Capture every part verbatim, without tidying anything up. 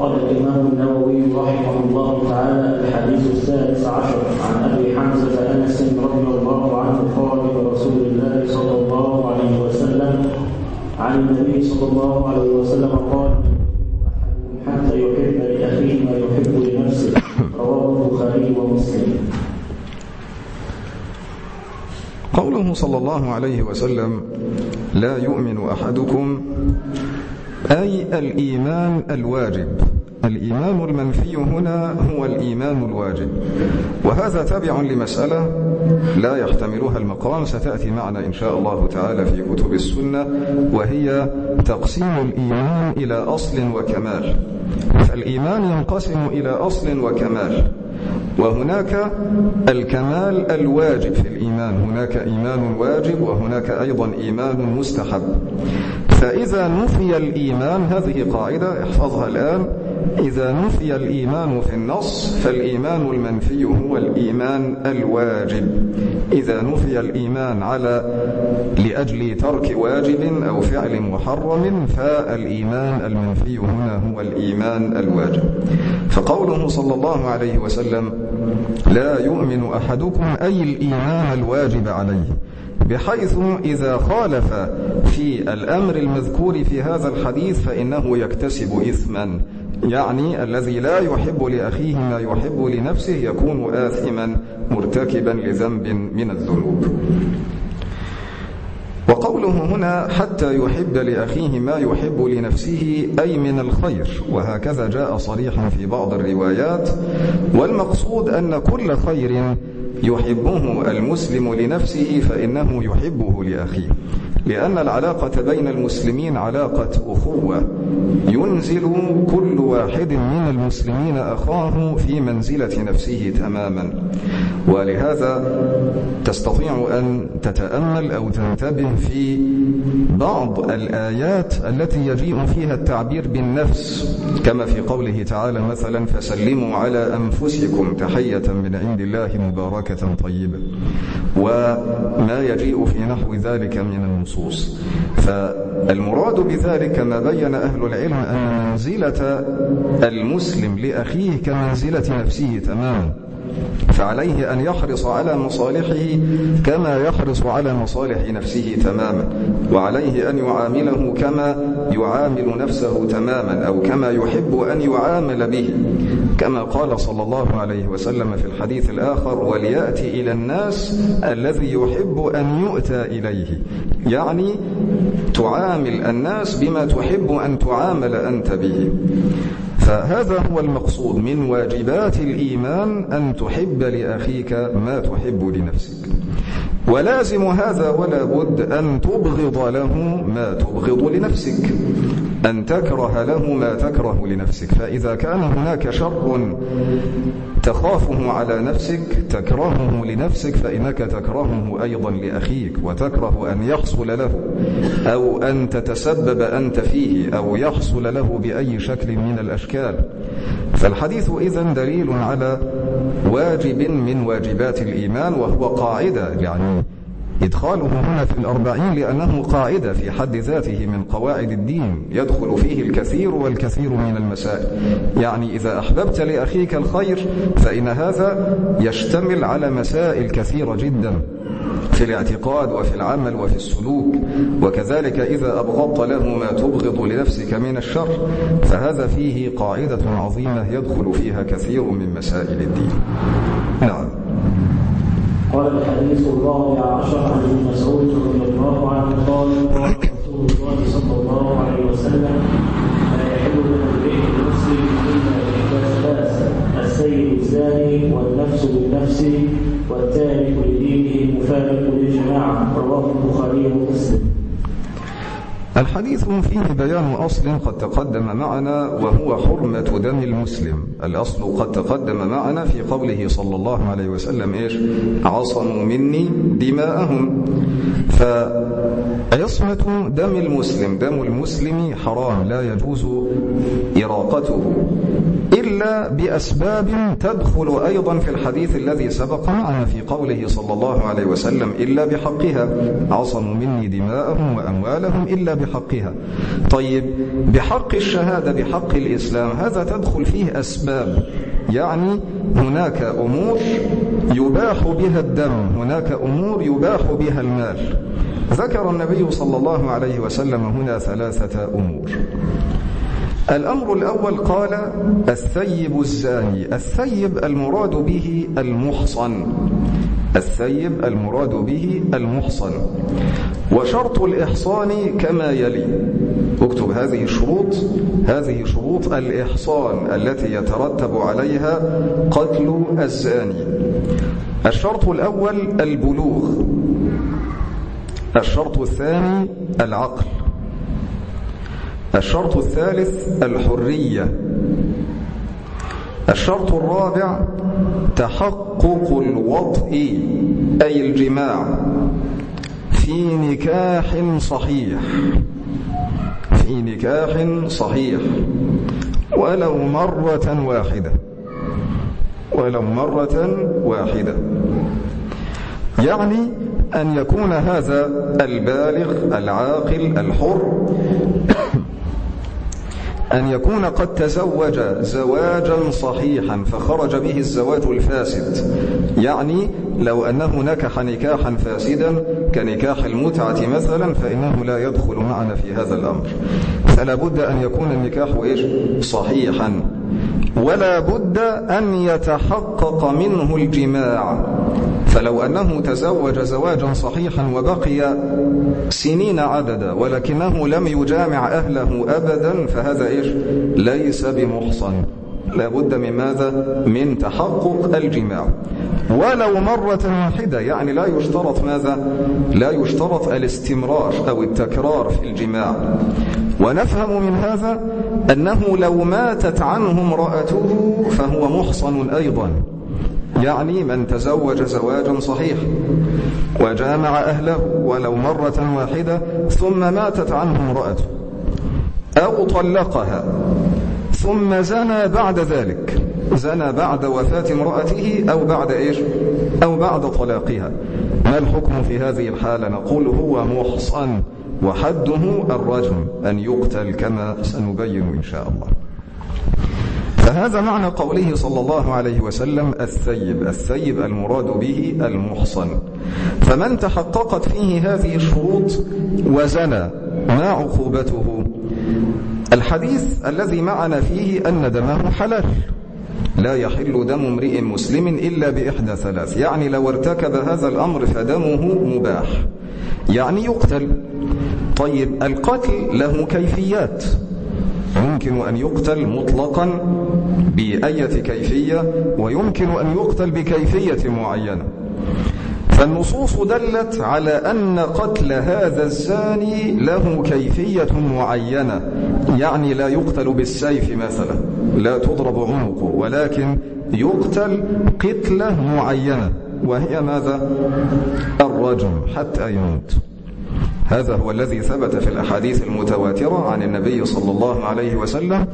قال الإمام النووي رحمه الله تعالى: الحديث الثالث عشر عن أبي حمزة أنس رضي الله عنه قال: رسول الله صلى الله عليه وسلم عن النبي صلى الله عليه وسلم قال: حتى يحب لأخيه ما يحب لنفسه. رواه البخاري ومسلم. قوله صلى الله عليه وسلم: لا يؤمن أحدكم، أي الإيمان الواجب. الإيمان المنفي هنا هو الإيمان الواجب، وهذا تابع لمسألة لا يحتملها المقام ستأتي معنا إن شاء الله تعالى في كتب السنة، وهي تقسيم الإيمان إلى أصل وكمال. فالإيمان ينقسم إلى أصل وكمال، وهناك الكمال الواجب في الإيمان، هناك إيمان واجب وهناك أيضا إيمان مستحب. فإذا نفي الإيمان، هذه قاعدة احفظها الآن، إذا نفي الإيمان في النص فالإيمان المنفي هو الإيمان الواجب. إذا نفي الإيمان على لأجل ترك واجب أو فعل محرم فالإيمان المنفي هنا هو الإيمان الواجب. فقوله صلى الله عليه وسلم: لا يؤمن أحدكم، أي الإيمان الواجب عليه، بحيث إذا خالف في الأمر المذكور في هذا الحديث فإنه يكتسب إثما، يعني الذي لا يحب لأخيه ما يحب لنفسه يكون آثما مرتكبا لذنب من الذنوب. وقوله هنا: حتى يحب لأخيه ما يحب لنفسه، أي من الخير، وهكذا جاء صريحا في بعض الروايات. والمقصود أن كل خير يحبه المسلم لنفسه فإنه يحبه لأخيه، لأن العلاقة بين المسلمين علاقة أخوة، ينزل كل واحد من المسلمين أخاه في منزلة نفسه تماما. ولهذا تستطيع أن تتأمل أو تنتبه في بعض الآيات التي يجيء فيها التعبير بالنفس، كما في قوله تعالى مثلا: فسلموا على أنفسكم تحية من عند الله مباركة طيبة، وما يجيء في نحو ذلك من النصوص. فالمراد بذلك ما بين أهل العلم أن منزلة المسلم لأخيه كمنزلة نفسه تماما، فعليه أن يحرص على مصالحه كما يحرص على مصالح نفسه تماما، وعليه أن يعامله كما يعامل نفسه تماما، أو كما يحب أن يعامل به، كما قال صلى الله عليه وسلم في الحديث الآخر: وليأتي إلى الناس الذي يحب أن يؤتى إليه، يعني تعامل الناس بما تحب أن تعامل أنت به. فهذا هو المقصود من واجبات الإيمان، أن تحب لأخيك ما تحب لنفسك. ولازم هذا ولا بد أن تبغض له ما تبغض لنفسك، أن تكره له ما تكره لنفسك. فإذا كان هناك شر تخافه على نفسك تكرهه لنفسك، فإنك تكرهه أيضا لأخيك، وتكره أن يحصل له أو أن تتسبب أنت فيه أو يحصل له بأي شكل من الأشكال. فالحديث إذن دليل على واجب من واجبات الإيمان، وهو قاعدة، يعني إدخاله هنا في الأربعين لأنه قاعدة في حد ذاته من قواعد الدين، يدخل فيه الكثير والكثير من المسائل. يعني إذا أحببت لأخيك الخير فإن هذا يشتمل على مسائل كثيرة جدا في الاعتقاد وفي العمل وفي السلوك. وكذلك إذا أبغضت له ما تبغض لنفسك من الشر فهذا فيه قاعدة عظيمة يدخل فيها كثير من مسائل الدين. نعم. قال: الحديث الرابع عشر عن ابن مسعود رضي الله عنه قال: قال رسول الله صلى الله عليه وسلم: لا يحل لامرئ مسلم الا باحدى ثلاث: السيد الزاني، والنفس بالنفس، والتارك لدينه المفارق للجماعه. رواه البخاري ومسلم. الحديث فيه بيان أصل قد تقدم معنا، وهو حرمة دم المسلم. الأصل قد تقدم معنا في قوله صلى الله عليه وسلم: إيش؟ عصموا مني دماءهم. فعصمة دم المسلم، دم المسلم حرام، لا يجوز إراقته إلا بأسباب تدخل أيضا في الحديث الذي سبق معنا في قوله صلى الله عليه وسلم: إلا بحقها، عصموا مني دماءهم وأموالهم إلا بحقها. طيب بحق الشهادة بحق الإسلام هذا تدخل فيه أسباب، يعني هناك أمور يباح بها الدم، هناك أمور يباح بها المال. ذكر النبي صلى الله عليه وسلم هنا ثلاثة أمور. الأمر الأول قال الثيب الزاني. الثيب المراد به المحصن، الثيب المراد به المحصن. وشرط الإحصان كما يلي، اكتب هذه الشروط، هذه شروط الإحصان التي يترتب عليها قتل الزاني. الشرط الأول البلوغ، الشرط الثاني العقل، الشرط الثالث الحرية، الشرط الرابع تحقق الوطء أي الجماع في نكاح صحيح، في نكاح صحيح ولو مرة واحدة، ولو مرة واحدة. يعني أن يكون هذا البالغ العاقل الحر أن يكون قد تزوج زواجا صحيحا فخرج به الزواج الفاسد. يعني لو أنه نكح نكاحا فاسدا كنكاح المتعة مثلا فإنه لا يدخل معنا في هذا الأمر. فلا بد أن يكون النكاح إيش؟ صحيحا، ولا بد أن يتحقق منه الجماع. فلو أنه تزوج زواجا صحيحا وبقي سنين عددا ولكنه لم يجامع أهله أبدا فهذا إيش؟ ليس بمحصن. لا بد من ماذا؟ من تحقق الجماع ولو مرة واحدة. يعني لا يشترط ماذا؟ لا يشترط الاستمرار أو التكرار في الجماع. ونفهم من هذا أنه لو ماتت عنه امرأته فهو محصن أيضا. يعني من تزوج زواجا صحيح وجامع أهله ولو مرة واحدة ثم ماتت عنه امرأته أو طلقها ثم زنى بعد ذلك، زنى بعد وفاة امرأته أو بعد إيش؟ أو بعد طلاقها، ما الحكم في هذه الحالة؟ نقول هو محصن وحده الرجم أن يقتل كما سنبين إن شاء الله. فهذا معنى قوله صلى الله عليه وسلم الثيب. الثيب المراد به المحصن. فمن تحققت فيه هذه الشروط وزنى ما عقوبته؟ الحديث الذي معنا فيه أن دمه حلال، لا يحل دم امرئ مسلم إلا بإحدى ثلاث. يعني لو ارتكب هذا الأمر فدمه مباح، يعني يقتل. طيب القتل له كيفيات، يمكن أن يقتل مطلقا بأية كيفية ويمكن أن يقتل بكيفية معينة. فالنصوص دلت على أن قتل هذا الزاني له كيفية معينة. يعني لا يقتل بالسيف مثلا، لا تضرب عنقه، ولكن يقتل قتلة معينة وهي ماذا؟ الرجم حتى يموت. هذا هو الذي ثبت في الأحاديث المتواترة عن النبي صلى الله عليه وسلم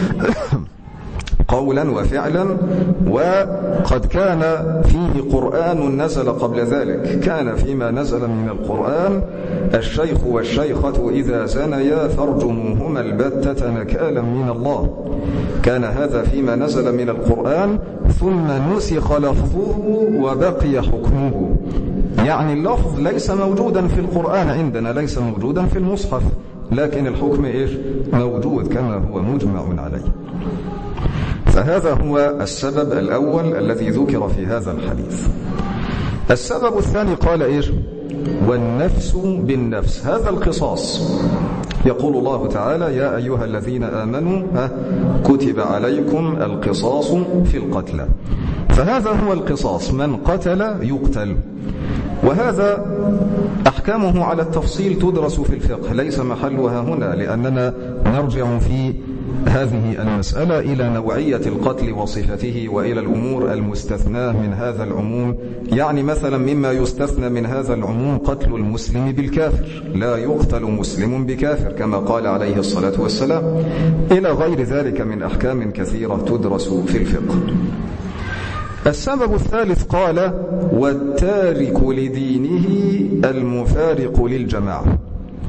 قولا وفعلا. وقد كان فيه قرآن نزل قبل ذلك، كان فيما نزل من القرآن الشيخ والشيخة إذا زنيا فارجموهما البتة نكالا من الله. كان هذا فيما نزل من القرآن ثم نسخ لفظه وبقي حكمه. يعني اللفظ ليس موجودا في القرآن عندنا، ليس موجودا في المصحف، لكن الحكم إيش؟ موجود كما هو مجمع عليه. فهذا هو السبب الأول الذي ذكر في هذا الحديث. السبب الثاني قال إيش؟ والنفس بالنفس، هذا القصاص. يقول الله تعالى يا أيها الذين آمنوا كتب عليكم القصاص في القتلى. فهذا هو القصاص، من قتل يقتل. وهذا أحكامه على التفصيل تدرس في الفقه، ليس محلها هنا، لأننا نرجع في هذه المسألة إلى نوعية القتل وصفته وإلى الأمور المستثناة من هذا العموم. يعني مثلا مما يستثنى من هذا العموم قتل المسلم بالكافر، لا يقتل مسلم بكافر كما قال عليه الصلاة والسلام، إلى غير ذلك من أحكام كثيرة تدرس في الفقه. السبب الثالث قال والتارك لدينه المفارق للجماعة.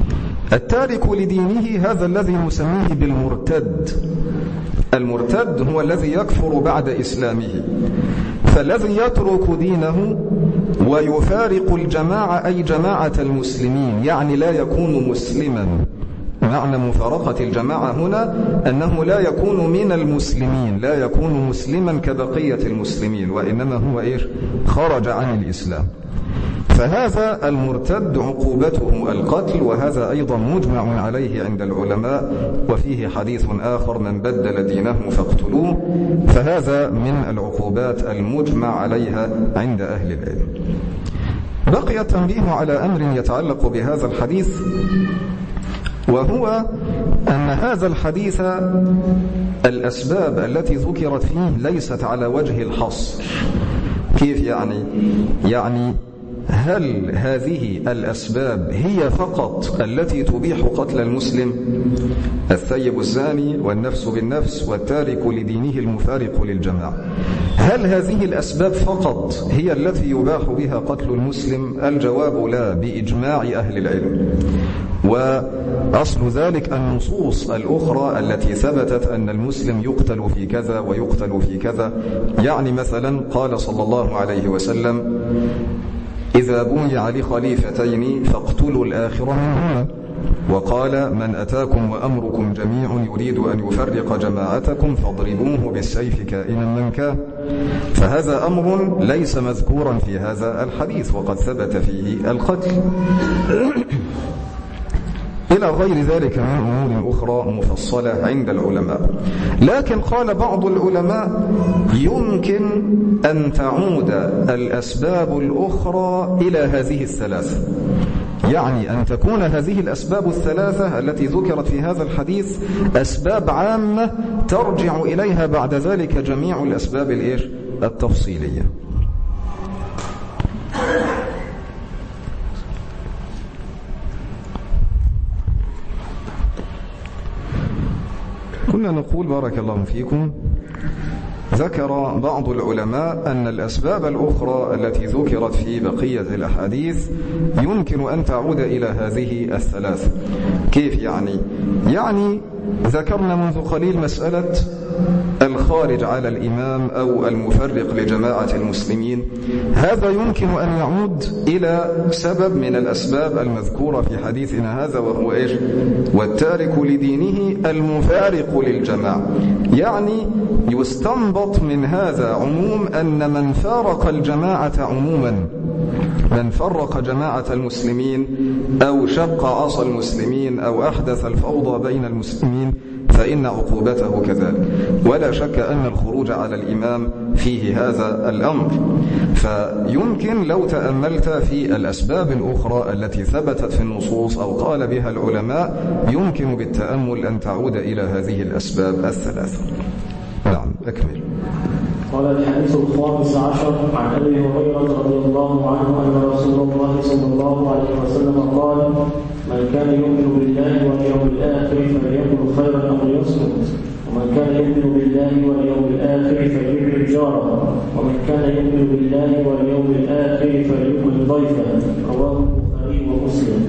التارك لدينه هذا الذي نسميه بالمرتد. المرتد هو الذي يكفر بعد إسلامه، فالذي يترك دينه ويفارق الجماعة أي جماعة المسلمين، يعني لا يكون مسلما. معنى مفارقة الجماعة هنا أنه لا يكون من المسلمين، لا يكون مسلما كبقية المسلمين، وإنما هو إيش؟ خرج عن الإسلام. فهذا المرتد عقوبته القتل، وهذا أيضا مجمع عليه عند العلماء، وفيه حديث آخر: من بدل دينه فاقتلوه. فهذا من العقوبات المجمع عليها عند أهل العلم. بقي التنبيه على أمر يتعلق بهذا الحديث، وهو أن هذا الحديث الأسباب التي ذكرت فيه ليست على وجه الحصر. كيف يعني؟ يعني هل هذه الأسباب هي فقط التي تبيح قتل المسلم؟ الثيب الزاني والنفس بالنفس والتارك لدينه المفارق للجماعة، هل هذه الأسباب فقط هي التي يباح بها قتل المسلم؟ الجواب لا، بإجماع أهل العلم. وأصل ذلك النصوص الأخرى التي ثبتت أن المسلم يقتل في كذا ويقتل في كذا. يعني مثلا قال صلى الله عليه وسلم: إذا بويع لخليفتين فاقتلوا الآخر منهما. وقال: من أتاكم وأمركم جميع يريد أن يفرق جماعتكم فاضربوه بالسيف كائنا من كان. فهذا أمر ليس مذكورا في هذا الحديث، وقد ثبت فيه القتل. إلى غير ذلك من أمور أخرى مفصلة عند العلماء. لكن قال بعض العلماء: يمكن أن تعود الأسباب الأخرى إلى هذه الثلاثة، يعني أن تكون هذه الأسباب الثلاثة التي ذكرت في هذا الحديث أسباب عامة ترجع إليها بعد ذلك جميع الأسباب الإيش؟ التفصيلية. كنا نقول بارك الله فيكم، ذكر بعض العلماء أن الأسباب الأخرى التي ذكرت في بقية الأحاديث يمكن أن تعود إلى هذه الثلاث. كيف يعني؟ يعني ذكرنا منذ قليل مسألة الخارج على الإمام أو المفرق لجماعة المسلمين، هذا يمكن أن يعود إلى سبب من الأسباب المذكورة في حديثنا هذا، وهو إيش؟ والتارك لدينه المفارق للجماعة. يعني يستنبط من هذا عموم أن من فارق الجماعة عموما، من فرق جماعة المسلمين أو شق عصا المسلمين أو أحدث الفوضى بين المسلمين فإن عقوبته كذلك. ولا شك أن الخروج على الإمام فيه هذا الأمر. فيمكن لو تأملت في الأسباب الأخرى التي ثبتت في النصوص أو قال بها العلماء، يمكن بالتأمل أن تعود إلى هذه الأسباب الثلاثة. نعم، أكمل. قال: الحديث الخامس عشر عن أبي هريرة رضي الله عنه أن رسول الله صلى الله عليه وسلم قال: من كان يؤمن بالله واليوم الآخر فليقل خيرا أو ليصمت، ومن كان يؤمن بالله واليوم الآخر فليكرم جاره، ومن كان يؤمن بالله واليوم الآخر فليكرم ضيفه. رواه البخاري ومسلم.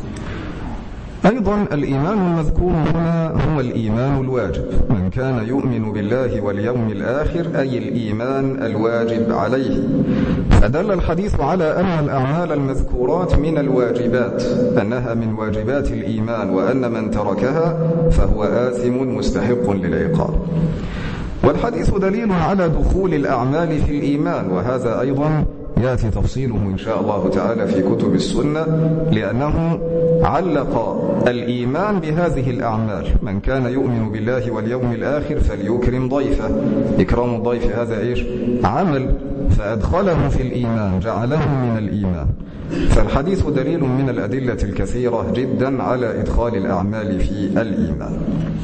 أيضا الإيمان المذكور هنا هو الإيمان الواجب. من كان يؤمن بالله واليوم الآخر أي الإيمان الواجب عليه. فدل الحديث على أن الأعمال المذكورات من الواجبات، أنها من واجبات الإيمان، وأن من تركها فهو آثم مستحق للعقاب. والحديث دليل على دخول الأعمال في الإيمان، وهذا أيضا يأتي تفصيله إن شاء الله تعالى في كتب السنة، لأنه علق الإيمان بهذه الأعمال. من كان يؤمن بالله واليوم الآخر فليكرم ضيفه. إكرام الضيف هذا إيش؟ عمل، فأدخله في الإيمان، جعله من الإيمان. فالحديث دليل من الأدلة الكثيرة جدا على إدخال الأعمال في الإيمان.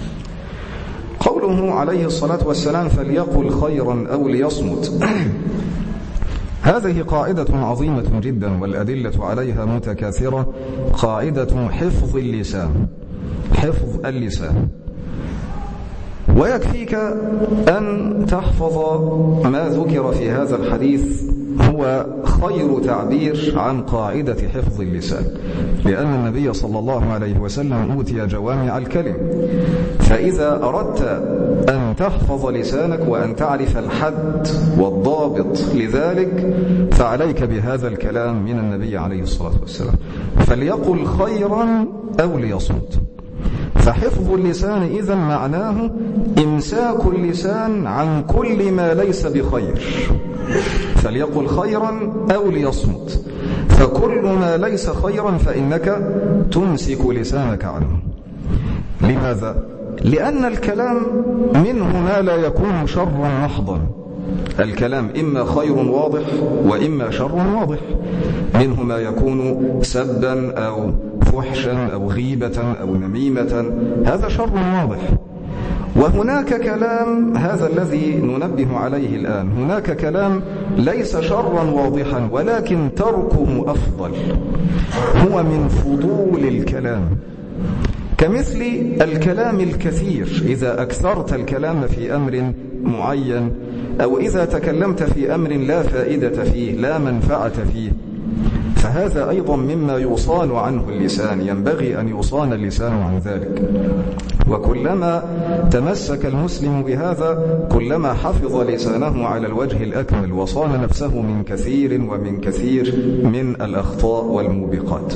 قوله عليه الصلاة والسلام: فليقل خيرا أو ليصمت، هذه قاعدة عظيمة جدا والأدلة عليها متكاثرة. قاعدة حفظ اللسان، حفظ اللسان. ويكفيك أن تحفظ ما ذكر في هذا الحديث هو خير تعبير عن قاعدة حفظ اللسان، لأن النبي صلى الله عليه وسلم أوتي جوامع الكلم، فإذا أردت أن تحفظ لسانك وأن تعرف الحد والضابط لذلك فعليك بهذا الكلام من النبي عليه الصلاة والسلام، فليقل خيرا أو ليصمت. فحفظ اللسان إذن معناه إمساك اللسان عن كل ما ليس بخير، فليقل خيرا أو ليصمت، فكل ما ليس خيرا فإنك تمسك لسانك عنه. لماذا؟ لأن الكلام منه ما لا يكون شرا محضا، الكلام إما خير واضح وإما شر واضح، منه ما يكون سبا أو فحشا أو غيبة أو نميمة، هذا شر واضح. وهناك كلام، هذا الذي ننبه عليه الآن، هناك كلام ليس شرا واضحا ولكن تركه أفضل، هو من فضول الكلام، كمثل الكلام الكثير. إذا أكثرت الكلام في أمر معين، أو إذا تكلمت في أمر لا فائدة فيه لا منفعة فيه، فهذا أيضا مما يصان عنه اللسان، ينبغي أن يصان اللسان عن ذلك. وكلما تمسك المسلم بهذا كلما حفظ لسانه على الوجه الأكمل وصان نفسه من كثير ومن كثير من الأخطاء والموبقات.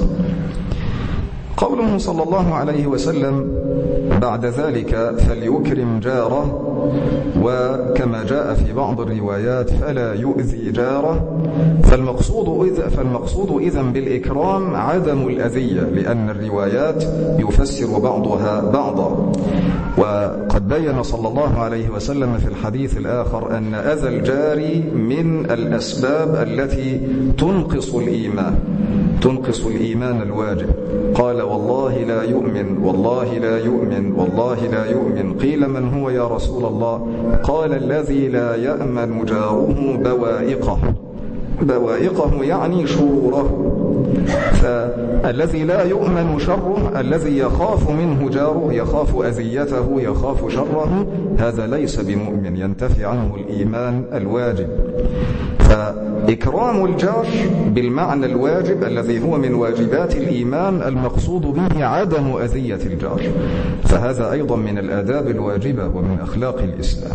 قوله صلى الله عليه وسلم بعد ذلك فليكرم جاره، وكما جاء في بعض الروايات فلا يؤذي جاره، فالمقصود إذ فالمقصود إذن بالإكرام عدم الأذية، لأن الروايات يفسر بعضها بعضا. وقد بين صلى الله عليه وسلم في الحديث الآخر أن أذى الجار من الأسباب التي تنقص الإيمان تنقص الإيمان الواجب. قال والله لا يؤمن والله لا يؤمن والله لا يؤمن. قيل من هو يا رسول الله؟ قال الذي لا يأمن جاره بوائقه. بوائقه يعني شروره، فالذي لا يؤمن شره، الذي يخاف منه جاره، يخاف أذيته، يخاف شره، هذا ليس بمؤمن، ينتفي عنه الإيمان الواجب. فإكرام الجار بالمعنى الواجب الذي هو من واجبات الإيمان المقصود به عدم أذية الجار، فهذا أيضا من الآداب الواجبة ومن أخلاق الإسلام.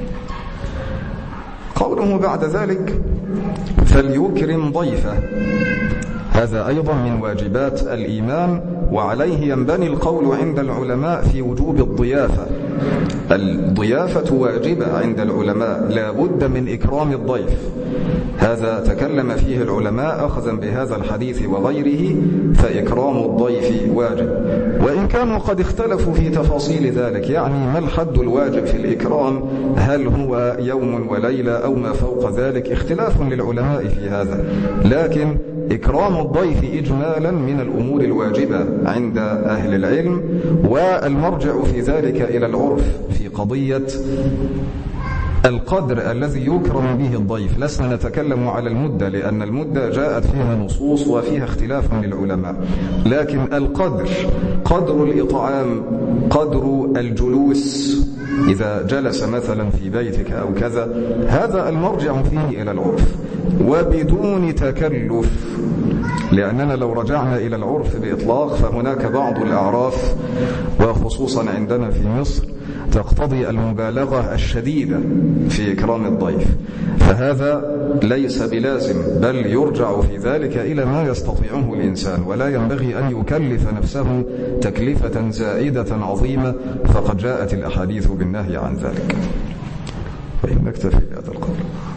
قوله بعد ذلك فليكرم ضيفه، هذا أيضا من واجبات الإيمان، وعليه ينبني القول عند العلماء في وجوب الضيافة. الضيافة واجبة عند العلماء، لا بد من إكرام الضيف، هذا تكلم فيه العلماء أخذا بهذا الحديث وغيره، فإكرام الضيف واجب. وإن كانوا قد اختلفوا في تفاصيل ذلك، يعني ما الحد الواجب في الإكرام، هل هو يوم وليلة أو ما فوق ذلك، اختلاف للعلماء في هذا، لكن إكرام الضيف إجمالا من الأمور الواجبة عند أهل العلم، والمرجع في ذلك إلى العرف في قضية القدر الذي يكرم به الضيف. لسنا نتكلم على المدة، لأن المدة جاءت فيها نصوص وفيها اختلاف للعلماء، لكن القدر، قدر الإطعام، قدر الجلوس إذا جلس مثلا في بيتك أو كذا، هذا المرجع فيه إلى العرف وبدون تكلف، لأننا لو رجعنا إلى العرف بإطلاق فهناك بعض الأعراف وخصوصا عندنا في مصر تقتضي المبالغة الشديدة في إكرام الضيف، فهذا ليس بلازم، بل يرجع في ذلك إلى ما يستطيعه الإنسان، ولا ينبغي أن يكلف نفسه تكلفة زائدة عظيمة، فقد جاءت الأحاديث بالنهي عن ذلك. وإن نكتفي بهذا القول.